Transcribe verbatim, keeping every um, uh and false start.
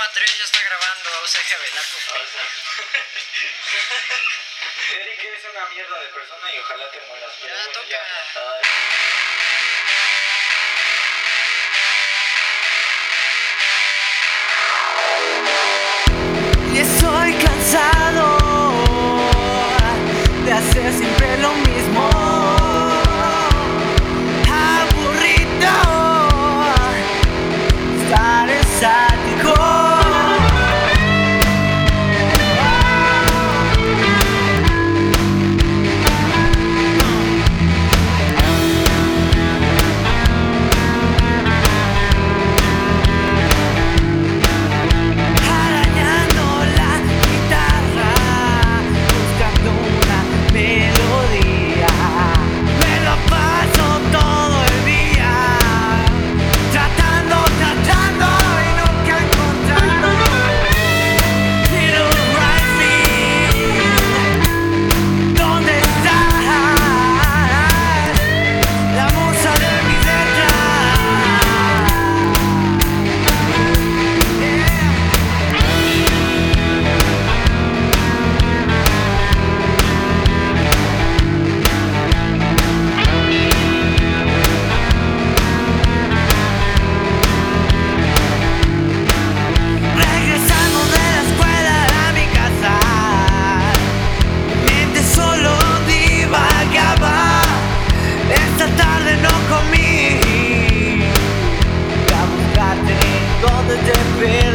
tres ya está grabando, o sea, Javelaco. Eric es una mierda de persona y ojalá te mueras. Pero Ya, bueno, toca. ya. Ay. Y estoy cansado de hacer siempre lo mismo, aburrido, estar estático. Donde te veo.